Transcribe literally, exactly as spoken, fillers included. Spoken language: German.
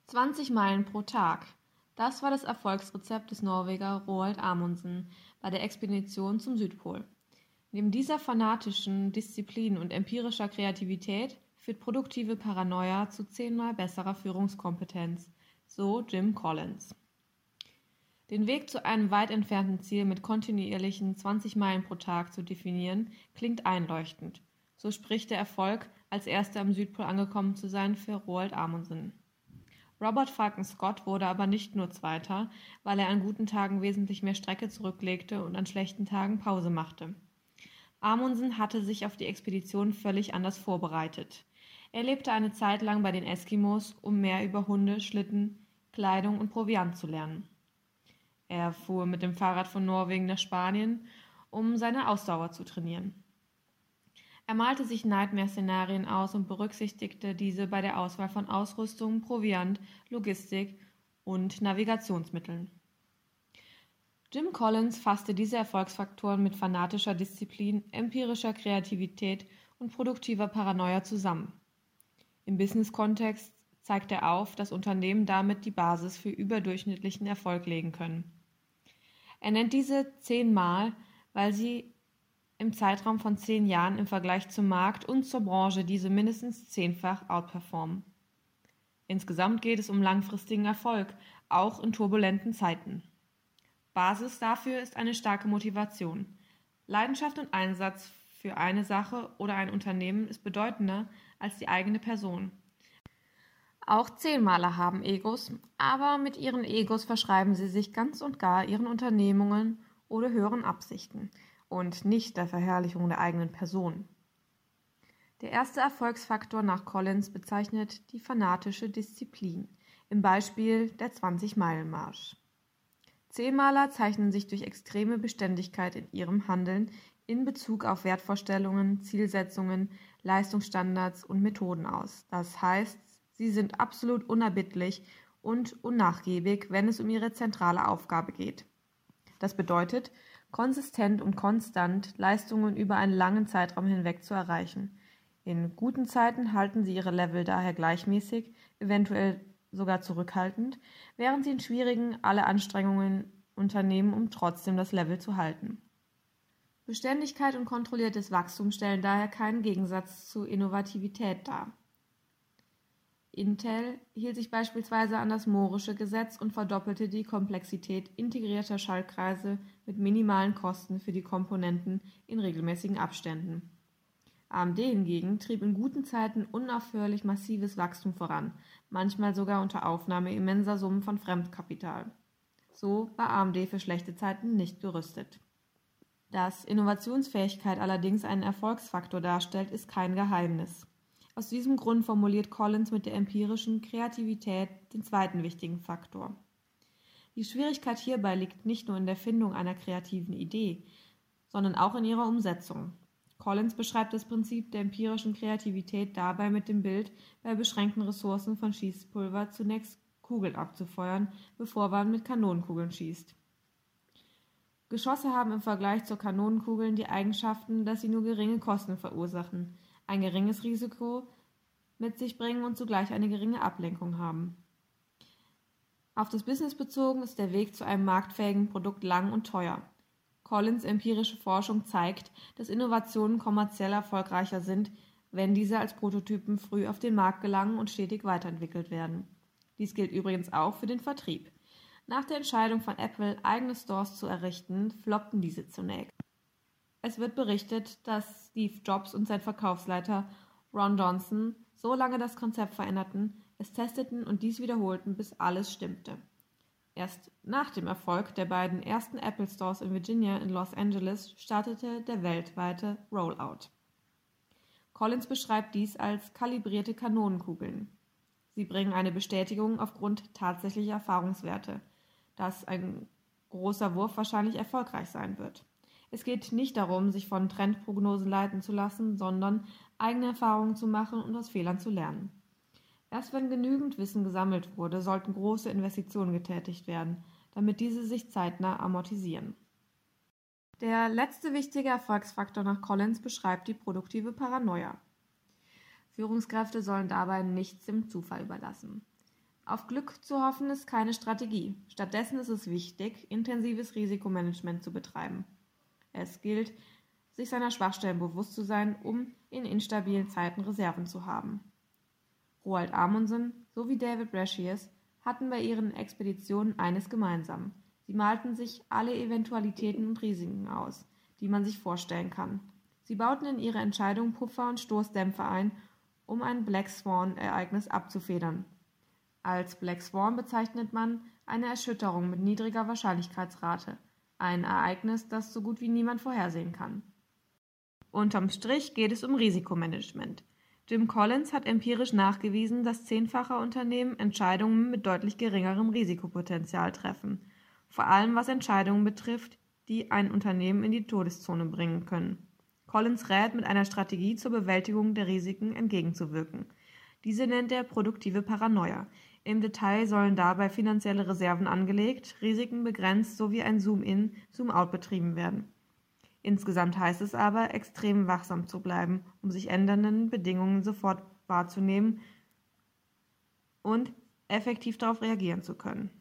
zwanzig Meilen pro Tag. Das war das Erfolgsrezept des Norweger Roald Amundsen bei der Expedition zum Südpol. Neben dieser fanatischen Disziplin und empirischer Kreativität führt produktive Paranoia zu zehnmal besserer Führungskompetenz, so Jim Collins. Den Weg zu einem weit entfernten Ziel mit kontinuierlichen zwanzig Meilen pro Tag zu definieren, klingt einleuchtend. So spricht der Erfolg, als erster am Südpol angekommen zu sein, für Roald Amundsen. Robert Falcon Scott wurde aber nicht nur Zweiter, weil er an guten Tagen wesentlich mehr Strecke zurücklegte und an schlechten Tagen Pause machte. Amundsen hatte sich auf die Expedition völlig anders vorbereitet. Er lebte eine Zeit lang bei den Eskimos, um mehr über Hunde, Schlitten, Kleidung und Proviant zu lernen. Er fuhr mit dem Fahrrad von Norwegen nach Spanien, um seine Ausdauer zu trainieren. Er malte sich Nightmare-Szenarien aus und berücksichtigte diese bei der Auswahl von Ausrüstung, Proviant, Logistik und Navigationsmitteln. Jim Collins fasste diese Erfolgsfaktoren mit fanatischer Disziplin, empirischer Kreativität und produktiver Paranoia zusammen. Im Business-Kontext zeigt er auf, dass Unternehmen damit die Basis für überdurchschnittlichen Erfolg legen können. Er nennt diese zehnmal, weil sie im Zeitraum von zehn Jahren im Vergleich zum Markt und zur Branche diese mindestens zehnfach outperformen. Insgesamt geht es um langfristigen Erfolg, auch in turbulenten Zeiten. Basis dafür ist eine starke Motivation. Leidenschaft und Einsatz für eine Sache oder ein Unternehmen ist bedeutender als die eigene Person. Auch Zehnmaler haben Egos, aber mit ihren Egos verschreiben sie sich ganz und gar ihren Unternehmungen oder höheren Absichten und nicht der Verherrlichung der eigenen Person. Der erste Erfolgsfaktor nach Collins bezeichnet die fanatische Disziplin, im Beispiel der zwanzig-Meilen-Marsch. Zehnmaler zeichnen sich durch extreme Beständigkeit in ihrem Handeln in Bezug auf Wertvorstellungen, Zielsetzungen, Leistungsstandards und Methoden aus. Das heißt, sie sind absolut unerbittlich und unnachgiebig, wenn es um ihre zentrale Aufgabe geht. Das bedeutet, konsistent und konstant Leistungen über einen langen Zeitraum hinweg zu erreichen. In guten Zeiten halten sie ihre Level daher gleichmäßig, eventuell sogar zurückhaltend, während sie in schwierigen alle Anstrengungen unternehmen, um trotzdem das Level zu halten. Beständigkeit und kontrolliertes Wachstum stellen daher keinen Gegensatz zu Innovativität dar. Intel hielt sich beispielsweise an das Mooresche Gesetz und verdoppelte die Komplexität integrierter Schaltkreise mit minimalen Kosten für die Komponenten in regelmäßigen Abständen. A M D hingegen trieb in guten Zeiten unaufhörlich massives Wachstum voran, manchmal sogar unter Aufnahme immenser Summen von Fremdkapital. So war A M D für schlechte Zeiten nicht gerüstet. Dass Innovationsfähigkeit allerdings einen Erfolgsfaktor darstellt, ist kein Geheimnis. Aus diesem Grund formuliert Collins mit der empirischen Kreativität den zweiten wichtigen Faktor. Die Schwierigkeit hierbei liegt nicht nur in der Findung einer kreativen Idee, sondern auch in ihrer Umsetzung. Collins beschreibt das Prinzip der empirischen Kreativität dabei mit dem Bild, bei beschränkten Ressourcen von Schießpulver zunächst Kugeln abzufeuern, bevor man mit Kanonenkugeln schießt. Geschosse haben im Vergleich zu Kanonenkugeln die Eigenschaften, dass sie nur geringe Kosten verursachen, ein geringes Risiko mit sich bringen und zugleich eine geringe Ablenkung haben. Auf das Business bezogen ist der Weg zu einem marktfähigen Produkt lang und teuer. Collins' empirische Forschung zeigt, dass Innovationen kommerziell erfolgreicher sind, wenn diese als Prototypen früh auf den Markt gelangen und stetig weiterentwickelt werden. Dies gilt übrigens auch für den Vertrieb. Nach der Entscheidung von Apple, eigene Stores zu errichten, floppten diese zunächst. Es wird berichtet, dass Steve Jobs und sein Verkaufsleiter Ron Johnson so lange das Konzept veränderten, es testeten und dies wiederholten, bis alles stimmte. Erst nach dem Erfolg der beiden ersten Apple Stores in Virginia und Los Angeles startete der weltweite Rollout. Collins beschreibt dies als kalibrierte Kanonenkugeln. Sie bringen eine Bestätigung aufgrund tatsächlicher Erfahrungswerte, dass ein großer Wurf wahrscheinlich erfolgreich sein wird. Es geht nicht darum, sich von Trendprognosen leiten zu lassen, sondern eigene Erfahrungen zu machen und aus Fehlern zu lernen. Erst wenn genügend Wissen gesammelt wurde, sollten große Investitionen getätigt werden, damit diese sich zeitnah amortisieren. Der letzte wichtige Erfolgsfaktor nach Collins beschreibt die produktive Paranoia. Führungskräfte sollen dabei nichts dem Zufall überlassen. Auf Glück zu hoffen ist keine Strategie. Stattdessen ist es wichtig, intensives Risikomanagement zu betreiben. Es gilt, sich seiner Schwachstellen bewusst zu sein, um in instabilen Zeiten Reserven zu haben. Roald Amundsen sowie David Brashears hatten bei ihren Expeditionen eines gemeinsam. Sie malten sich alle Eventualitäten und Risiken aus, die man sich vorstellen kann. Sie bauten in ihre Entscheidungen Puffer und Stoßdämpfer ein, um ein Black Swan-Ereignis abzufedern. Als Black Swan bezeichnet man eine Erschütterung mit niedriger Wahrscheinlichkeitsrate, ein Ereignis, das so gut wie niemand vorhersehen kann. Unterm Strich geht es um Risikomanagement. Jim Collins hat empirisch nachgewiesen, dass zehnfache Unternehmen Entscheidungen mit deutlich geringerem Risikopotenzial treffen, vor allem was Entscheidungen betrifft, die ein Unternehmen in die Todeszone bringen können. Collins rät, mit einer Strategie zur Bewältigung der Risiken entgegenzuwirken. Diese nennt er produktive Paranoia. Im Detail sollen dabei finanzielle Reserven angelegt, Risiken begrenzt sowie ein Zoom-in, Zoom-out betrieben werden. Insgesamt heißt es aber, extrem wachsam zu bleiben, um sich ändernden Bedingungen sofort wahrzunehmen und effektiv darauf reagieren zu können.